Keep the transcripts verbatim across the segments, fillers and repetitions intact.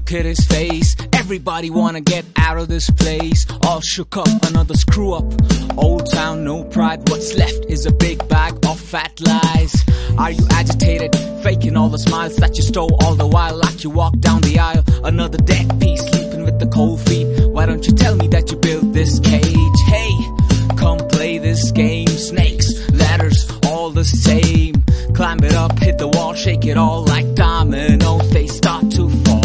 look at his face. Everybody wanna get out of this place. All shook up, another screw up. Old town, no pride. What's left is a big bag of fat lies. Are you agitated, faking all the smiles that you stole all the while, like you walk down the aisle? Another dead piece, sleeping with the cold feet. Why don't you tell me that you built this cage? Hey, come play this game. Snakes, ladders, all the same. Climb it up, hit the wall, shake it all like dominoes. They start to fall.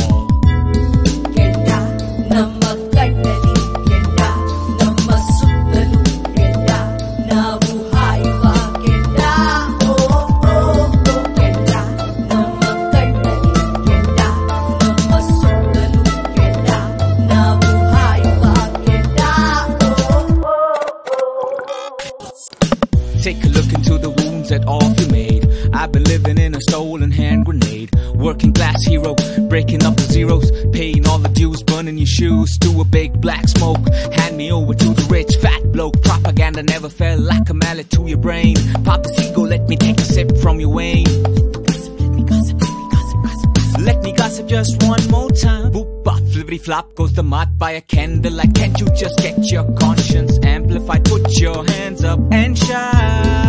Take a look into the wounds that all you made. I've been living in a stolen hand grenade. Working class hero, breaking up the zeros, paying all the dues, burning your shoes to a big black smoke. Hand me over to the rich fat bloke. Propaganda never fell like a mallet to your brain. Pop a seagull, let me take a sip from your wine. Let me gossip, let me gossip, gossip, gossip. Let me gossip just one more time. Boop, bop, flippity flop goes the mott by a candlelight. Can't you just get your conscience amplified? Put your hands up and shine.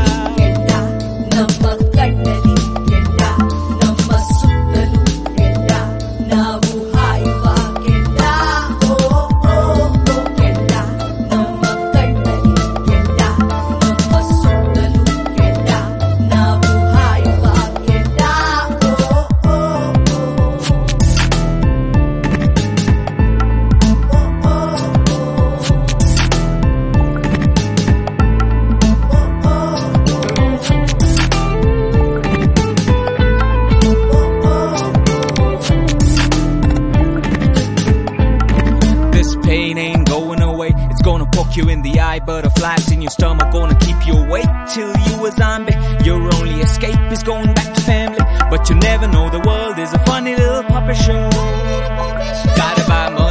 Pain ain't going away. It's gonna poke you in the eye. Butterflies in your stomach gonna keep you awake till you a zombie. Your only escape is going back to family. But you never know, the world is a funny little puppet show. Gotta buy more.